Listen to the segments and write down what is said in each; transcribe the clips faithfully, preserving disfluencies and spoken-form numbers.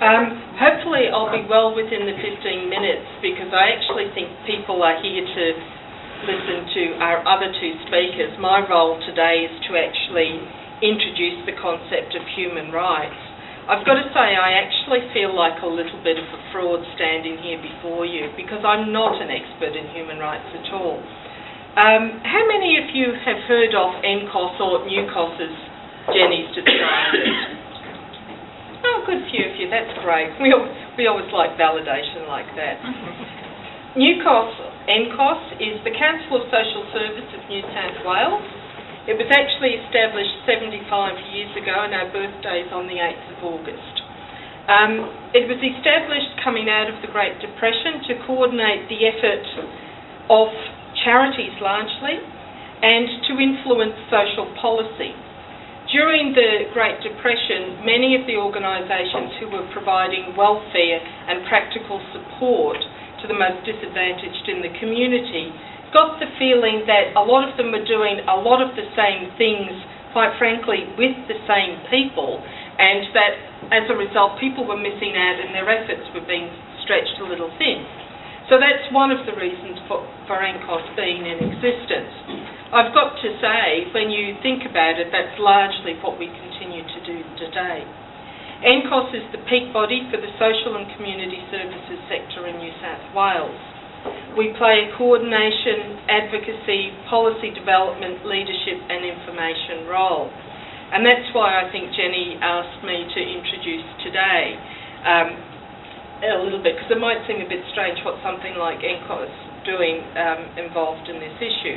Um, hopefully I'll be well within the fifteen minutes, because I actually think people are here to listen to our other two speakers. My role today is to actually introduce the concept of human rights. I've got to say I actually feel like a little bit of a fraud standing here before you, because I'm not an expert in human rights at all. Um, how many of you have heard of N C O S or N U C O S as Jenny's described it? Oh, good few of you, that's great. We, we always like validation like that. N U C O S, N C O S, is the Council of Social Service of New South Wales. It was actually established seventy-five years ago, and our birthday is on the eighth of August. Um, it was established coming out of the Great Depression to coordinate the effort of charities largely and to influence social policy. During the Great Depression, many of the organisations who were providing welfare and practical support to the most disadvantaged in the community got the feeling that a lot of them were doing a lot of the same things, quite frankly, with the same people, and that as a result people were missing out and their efforts were being stretched a little thin. So that's one of the reasons for, for N C O S being in existence. I've got to say, when you think about it, that's largely what we continue to do today. N C O S is the peak body for the social and community services sector in New South Wales. We play a coordination, advocacy, policy development, leadership and information role. And that's why I think Jenny asked me to introduce today um, a little bit, because it might seem a bit strange what something like N C O S doing um, involved in this issue.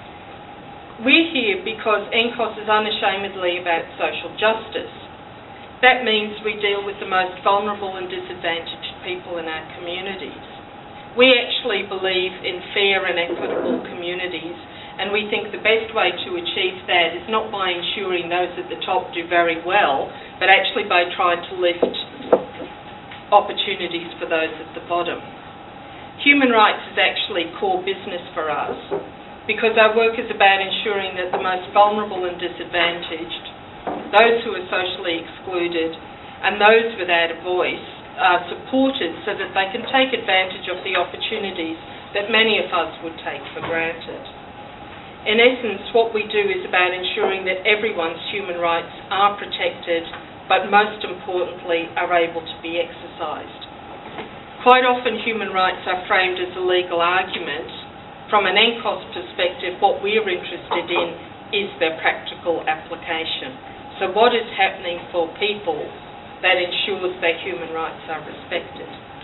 We're here because N C O S is unashamedly about social justice. That means we deal with the most vulnerable and disadvantaged people in our communities. We actually believe in fair and equitable communities, and we think the best way to achieve that is not by ensuring those at the top do very well, but actually by trying to lift opportunities for those at the bottom. Human rights is actually core business for us, because our work is about ensuring that the most vulnerable and disadvantaged, those who are socially excluded, and those without a voice are supported so that they can take advantage of the opportunities that many of us would take for granted. In essence, what we do is about ensuring that everyone's human rights are protected, but most importantly, are able to be exercised. Quite often, human rights are framed as a legal argument. From an N C O S perspective, what we're interested in is their practical application. So what is happening for people that ensures their human rights are respected?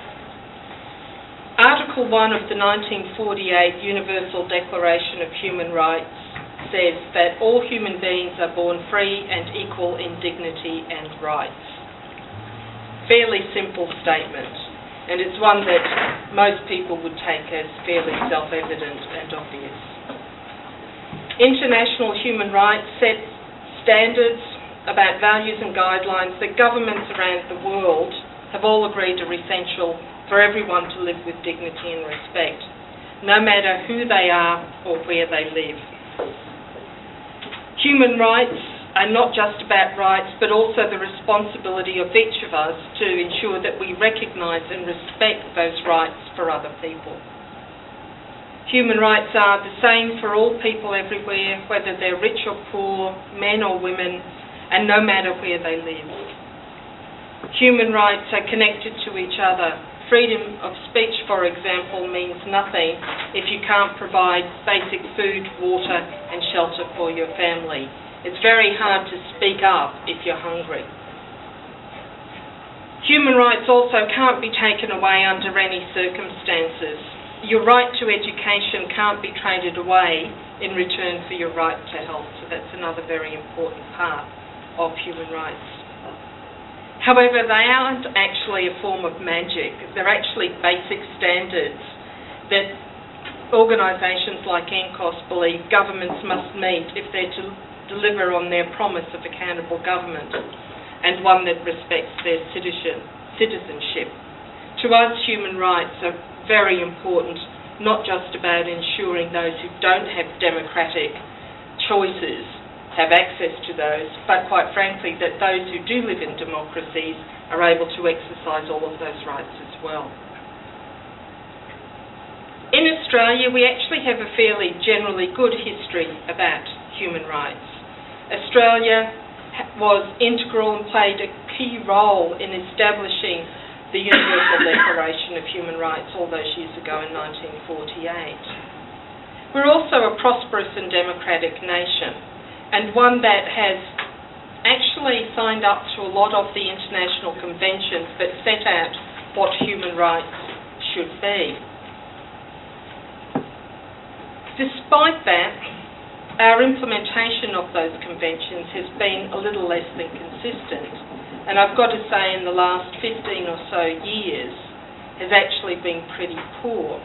Article one of the nineteen forty-eight Universal Declaration of Human Rights says that all human beings are born free and equal in dignity and rights. Fairly simple statement, and it's one that most people would take as fairly self-evident and obvious. International human rights set standards about values and guidelines that governments around the world have all agreed are essential for everyone to live with dignity and respect, no matter who they are or where they live. Human rights are not just about rights, but also the responsibility of each of us to ensure that we recognise and respect those rights for other people. Human rights are the same for all people everywhere, whether they're rich or poor, men or women, and no matter where they live. Human rights are connected to each other. Freedom of speech, for example, means nothing if you can't provide basic food, water and shelter for your family. It's very hard to speak up if you're hungry. Human rights also can't be taken away under any circumstances. Your right to education can't be traded away in return for your right to health, so that's another very important part of human rights. However, they aren't actually a form of magic. They're actually basic standards that organisations like N C O S believe governments must meet if they're to deliver on their promise of accountable government and one that respects their citizen, citizenship. To us, human rights are very important, not just about ensuring those who don't have democratic choices have access to those, but quite frankly that those who do live in democracies are able to exercise all of those rights as well. In Australia, we actually have a fairly generally good history about human rights. Australia was integral and played a key role in establishing the Universal Declaration of Human Rights all those years ago in nineteen forty-eight. We're also a prosperous and democratic nation, and one that has actually signed up to a lot of the international conventions that set out what human rights should be. Despite that, our implementation of those conventions has been a little less than consistent, and I've got to say in the last fifteen or so years has actually been pretty poor.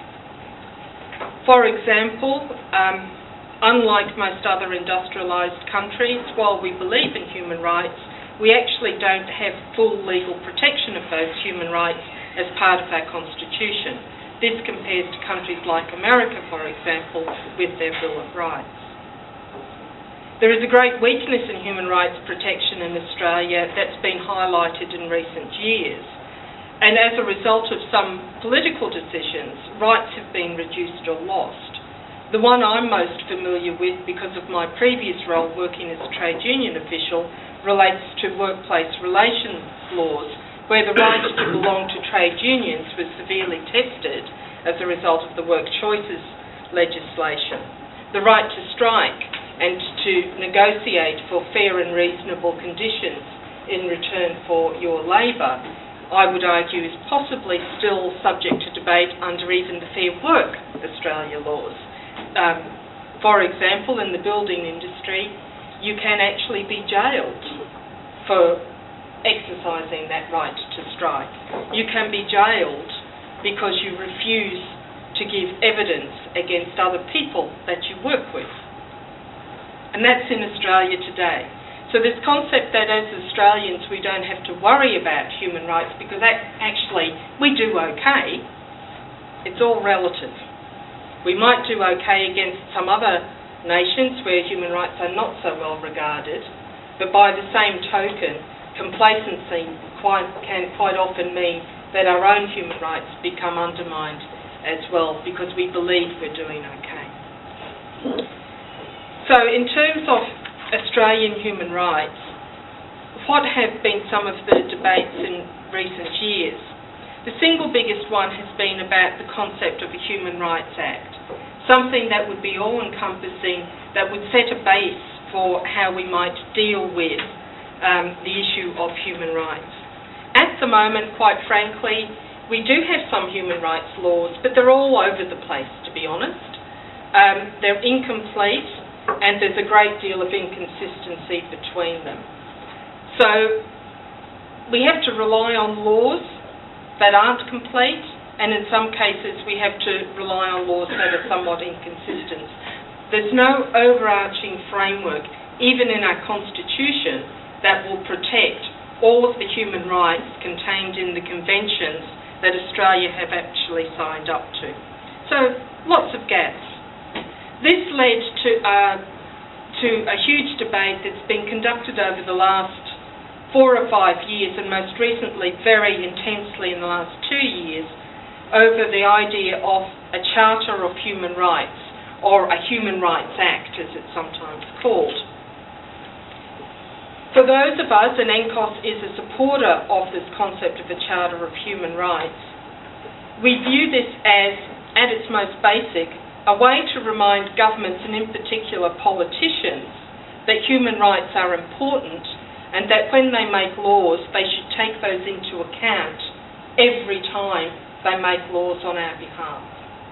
For example, um, unlike most other industrialised countries, while we believe in human rights, we actually don't have full legal protection of those human rights as part of our constitution. This compares to countries like America, for example, with their Bill of Rights. There is a great weakness in human rights protection in Australia that's been highlighted in recent years. And as a result of some political decisions, rights have been reduced or lost. The one I'm most familiar with, because of my previous role working as a trade union official, relates to workplace relations laws, where the right to belong to trade unions was severely tested as a result of the work choices legislation. The right to strike and to negotiate for fair and reasonable conditions in return for your labour, I would argue, is possibly still subject to debate under even the Fair Work Australia laws. Um, for example, in the building industry, you can actually be jailed for exercising that right to strike. You can be jailed because you refuse to give evidence against other people that you work with. And that's in Australia today. So this concept that as Australians we don't have to worry about human rights because that actually we do okay, it's all relative. We might do okay against some other nations where human rights are not so well regarded, but by the same token, complacency quite, can quite often mean that our own human rights become undermined as well because we believe we're doing okay. So in terms of Australian human rights, what have been some of the debates in recent years? The single biggest one has been about the concept of a Human Rights Act, something that would be all-encompassing, that would set a base for how we might deal with Um, the issue of human rights. At the moment, quite frankly, we do have some human rights laws, but they're all over the place, to be honest. Um, they're incomplete, and there's a great deal of inconsistency between them. So we have to rely on laws that aren't complete, and in some cases we have to rely on laws that are somewhat inconsistent. There's no overarching framework, even in our constitution, that will protect all of the human rights contained in the conventions that Australia have actually signed up to. So, lots of gaps. This led to, uh, to a huge debate that's been conducted over the last four or five years, and most recently very intensely in the last two years, over the idea of a Charter of Human Rights, or a Human Rights Act as it's sometimes called. For those of us, and N C O S is a supporter of this concept of a Charter of Human Rights, we view this as, at its most basic, a way to remind governments, and in particular politicians, that human rights are important and that when they make laws, they should take those into account every time they make laws on our behalf.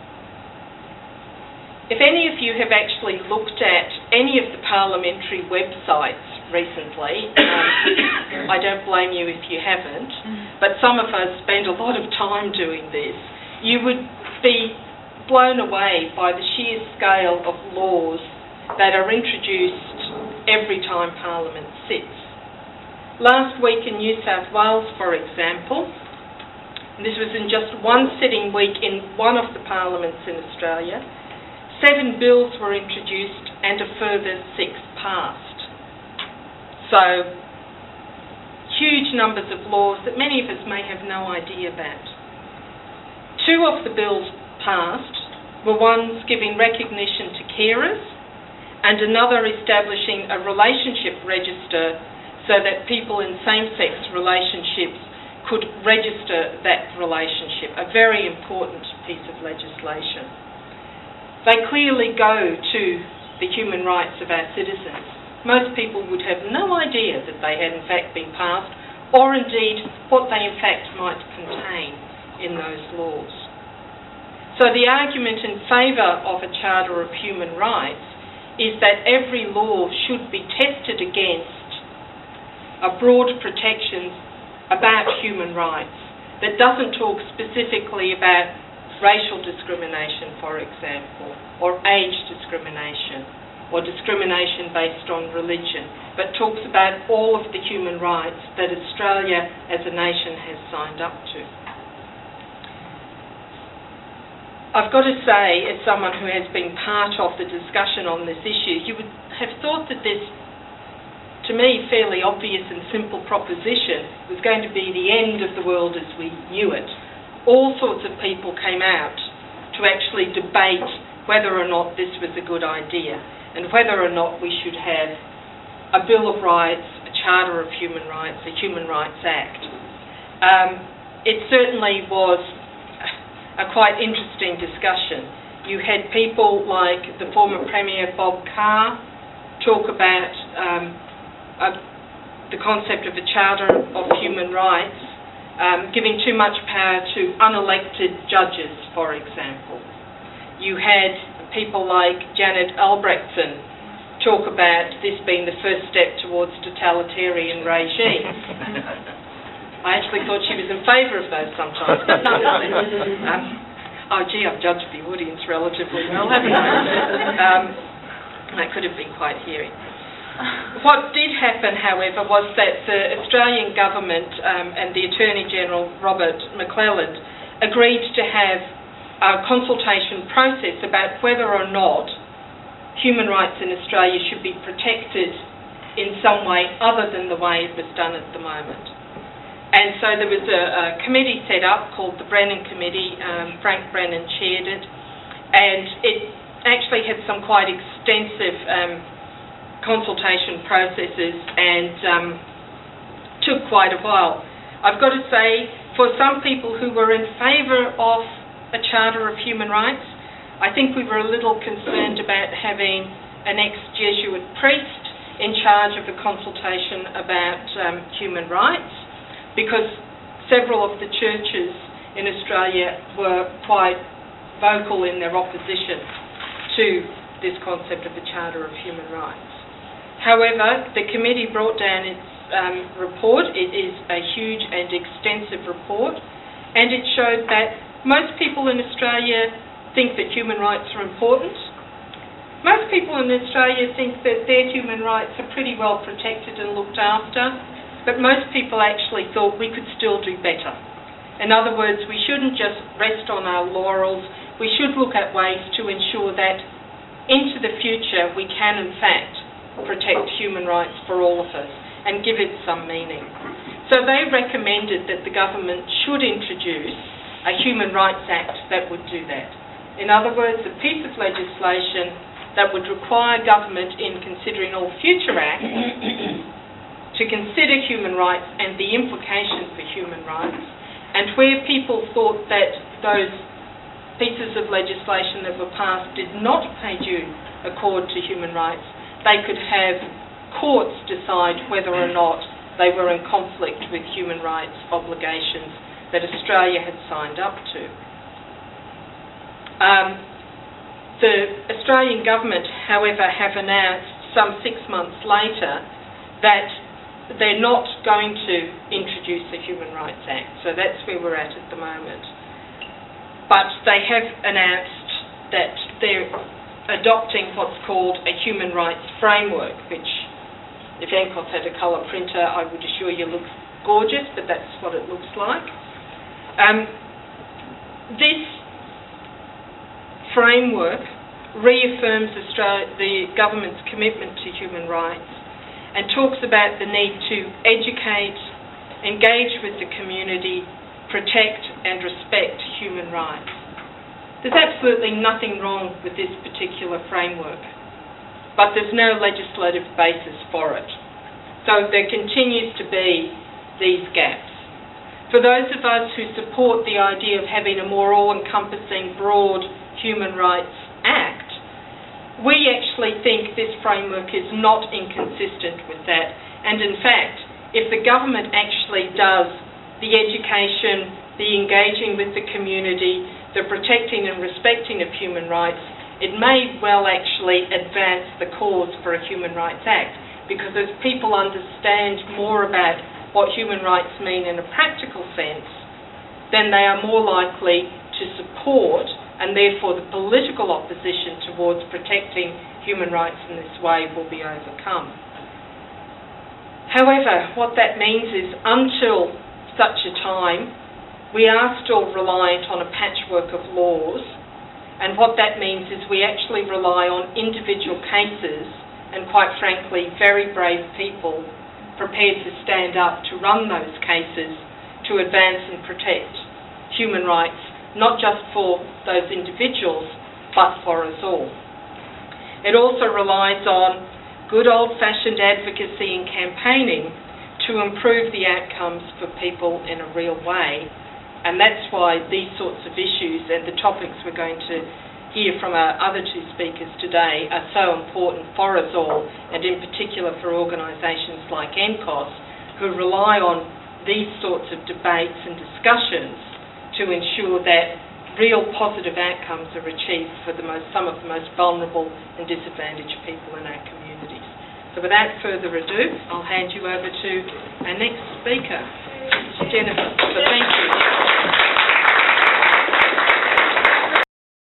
If any of you have actually looked at any of the parliamentary websites recently, um, I don't blame you if you haven't, but some of us spend a lot of time doing this, you would be blown away by the sheer scale of laws that are introduced every time Parliament sits. Last week in New South Wales, for example, and this was in just one sitting week in one of the parliaments in Australia, seven bills were introduced and a further six passed. So, huge numbers of laws that many of us may have no idea about. Two of the bills passed were ones giving recognition to carers and another establishing a relationship register so that people in same-sex relationships could register that relationship, a very important piece of legislation. They clearly go to the human rights of our citizens. Most people would have no idea that they had in fact been passed, or indeed what they in fact might contain in those laws. So the argument in favour of a Charter of Human Rights is that every law should be tested against a broad protections about human rights that doesn't talk specifically about racial discrimination, for example, or age discrimination, or discrimination based on religion, but talks about all of the human rights that Australia as a nation has signed up to. I've got to say, as someone who has been part of the discussion on this issue, you would have thought that this, to me, fairly obvious and simple proposition was going to be the end of the world as we knew it. All sorts of people came out to actually debate whether or not this was a good idea and whether or not we should have a Bill of Rights, a Charter of Human Rights, a Human Rights Act. Um, it certainly was a quite interesting discussion. You had people like the former Premier Bob Carr talk about um, a, the concept of a Charter of Human Rights, um, giving too much power to unelected judges, for example. You had people like Janet Albrechtsen talk about this being the first step towards totalitarian regimes. I actually thought she was in favour of those sometimes. um, oh gee, I've judged the audience relatively well, haven't I? Um, that could have been quite hearing. What did happen, however, was that the Australian government um, and the Attorney-General, Robert McClelland, agreed to have a consultation process about whether or not human rights in Australia should be protected in some way other than the way it was done at the moment. And so there was a, a committee set up called the Brennan Committee. um, Frank Brennan chaired it, and it actually had some quite extensive um, consultation processes and um, took quite a while. I've got to say, for some people who were in favour of a Charter of Human Rights, I think we were a little concerned about having an ex-Jesuit priest in charge of a consultation about um, human rights, because several of the churches in Australia were quite vocal in their opposition to this concept of a Charter of Human Rights. However, the committee brought down its um, report. It is a huge and extensive report, and it showed that most people in Australia think that human rights are important. Most people in Australia think that their human rights are pretty well protected and looked after, but most people actually thought we could still do better. In other words, we shouldn't just rest on our laurels. We should look at ways to ensure that into the future we can, in fact, protect human rights for all of us and give it some meaning. So they recommended that the government should introduce a Human Rights Act that would do that. In other words, a piece of legislation that would require government, in considering all future acts, to consider human rights and the implications for human rights, and where people thought that those pieces of legislation that were passed did not pay due accord to human rights, they could have courts decide whether or not they were in conflict with human rights obligations that Australia had signed up to. Um, the Australian government, however, have announced some six months later that they're not going to introduce the Human Rights Act, so that's where we're at at the moment. But they have announced that they're adopting what's called a human rights framework, which, if N C O S had a colour printer, I would assure you looks gorgeous, but that's what it looks like. Um, this framework reaffirms Australia, the government's commitment to human rights, and talks about the need to educate, engage with the community, protect and respect human rights. There's absolutely nothing wrong with this particular framework, but there's no legislative basis for it. So there continues to be these gaps. For those of us who support the idea of having a more all-encompassing, broad human rights act, we actually think this framework is not inconsistent with that. And in fact, if the government actually does the education, the engaging with the community, the protecting and respecting of human rights, it may well actually advance the cause for a Human Rights Act, because as people understand more about what human rights mean in a practical sense, then they are more likely to support, and therefore the political opposition towards protecting human rights in this way will be overcome. However, what that means is until such a time, we are still reliant on a patchwork of laws, and what that means is we actually rely on individual cases and, quite frankly, very brave people prepared to stand up to run those cases to advance and protect human rights, not just for those individuals, but for us all. It also relies on good old-fashioned advocacy and campaigning to improve the outcomes for people in a real way. And that's why these sorts of issues and the topics we're going to hear from our other two speakers today are so important for us all, and in particular for organisations like N C O S, who rely on these sorts of debates and discussions to ensure that real positive outcomes are achieved for the most, some of the most vulnerable and disadvantaged people in our communities. So without further ado, I'll hand you over to our next speaker, Jennifer. So thank you.